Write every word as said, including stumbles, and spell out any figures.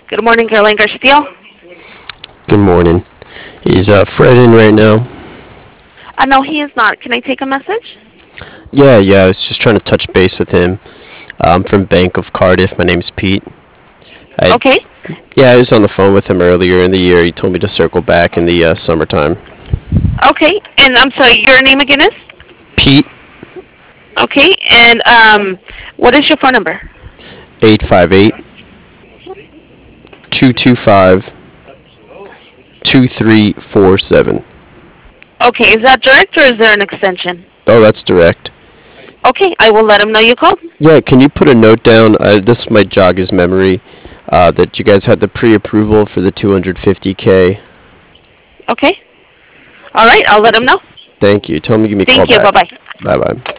Good morning, Caroline Garcia. Good morning. Is uh, Fred in right now? Uh, no, he is not. Can I take a message? Yeah, yeah. I was just trying to touch base with him. I'm from Bank of Cardiff. My name's Pete. I Okay. Yeah, I was on the phone with him earlier in the year. He told me to circle back in the uh, summertime. Okay. And I'm sorry, your name again is? Pete, Okay. And um, what is your phone number? eight five eight, two two five, two three four seven. Okay. Is that direct or is there an extension? Oh, that's direct. Okay. I will let him know you called. Yeah, can you put a note down? Uh, this might jog his memory. Uh, that you guys had the pre-approval for the two hundred fifty k. Okay. All right. I'll let him know. Thank you. Tell him to give me a call Thank you. back. Bye bye. Bye bye.